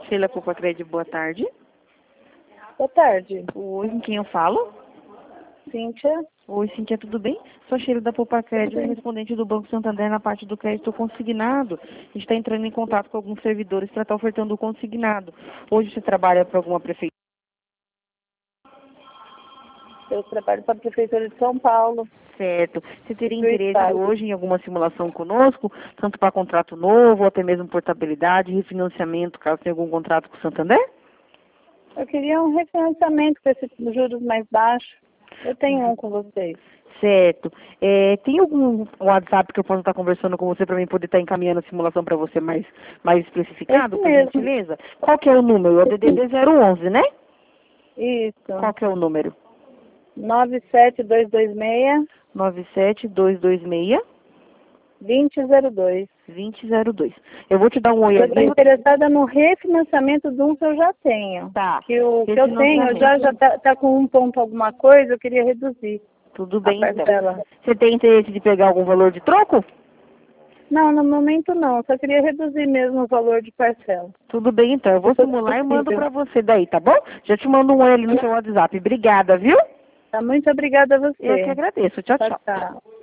Sheila Poupa Crédito, boa tarde. Boa tarde. Oi, com quem eu falo? Cíntia. Oi, Cíntia, tudo bem? Sou a Sheila da Poupa Crédito, correspondente do Banco Santander na parte do crédito consignado. A gente está entrando em contato com alguns servidores para estar ofertando o consignado. Hoje você trabalha para alguma prefeitura? Eu trabalho para a Prefeitura de São Paulo. Certo. Você teria interesse hoje em alguma simulação conosco, tanto para contrato novo, ou até mesmo portabilidade, refinanciamento, caso tenha algum contrato com o Santander? Eu queria um refinanciamento com esses juros mais baixos. Eu tenho um com vocês. Certo. Tem algum WhatsApp que eu possa estar conversando com você para mim poder estar encaminhando a simulação para você mais especificado, Esse por mesmo. gentileza? Qual que é o número? É o DDD 011, né? Isso. Qual que é o número? 97226 97226 2002. 2002. Eu vou te dar um oi Eu aqui. estou interessada no refinanciamento de um que eu já tenho. Tá. Que o que eu tenho já tá com 1 ponto alguma coisa, eu queria reduzir. Tudo bem, então. Parcela. Você tem interesse de pegar algum valor de troco? Não, no momento não. Só queria reduzir mesmo o valor de parcela. Tudo bem, então. Eu vou simular e mando para você daí, tá bom? Já te mando um oi ali no seu WhatsApp. Obrigada, viu? Tá, muito obrigada a você. Eu que agradeço. Tchau, tchau. Tchau.